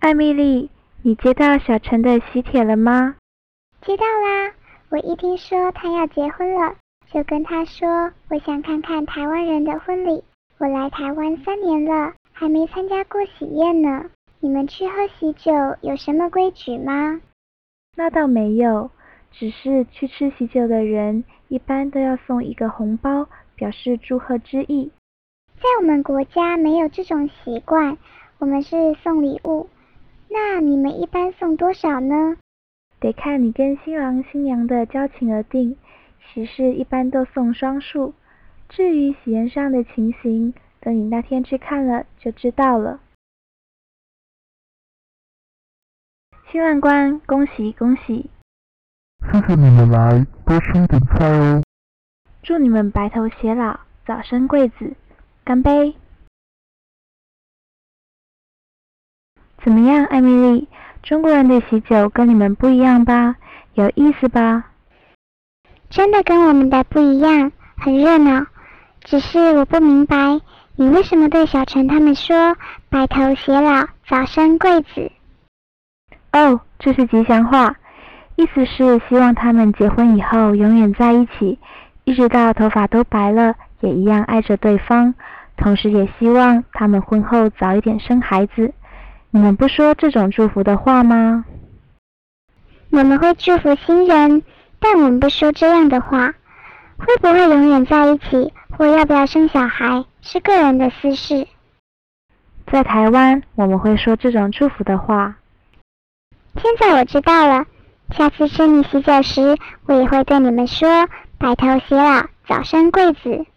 艾米丽，你接到小陈的喜帖了吗？ 接到啦，我一听说他要结婚了，就跟他说我想看看台湾人的婚礼。我来台湾3年了，还没参加过喜宴呢。你们去喝喜酒有什么规矩吗？ 那倒没有，只是去吃喜酒的人一般都要送一个红包，表示祝贺之意。 在我们国家没有这种习惯，我们是送礼物。那你们一般送多少呢？ 得看你跟新郎新娘的交情而定，喜事一般都送双数。至于喜宴上的情形，等你那天去看了就知道了。新郎官，恭喜恭喜！ 谢谢你们来，多吃一点菜哦。 祝你们白头偕老，早生贵子！干杯！怎么样，艾米丽？中国人的喜酒跟你们不一样吧？有意思吧？ 真的跟我们的不一样，很热闹。只是我不明白，你为什么对小陈他们说白头偕老，早生贵子？ 哦，这是吉祥话，意思是希望他们结婚以后永远在一起，一直到头发都白了，也一样爱着对方，同时也希望他们婚后早一点生孩子。你们不说这种祝福的话吗？ 我们会祝福新人，但我们不说这样的话。会不会永远在一起，或要不要生小孩，是个人的私事。 在台湾，我们会说这种祝福的话。 现在我知道了，下次吃你喜酒时，我也会对你们说白头偕老，早生贵子。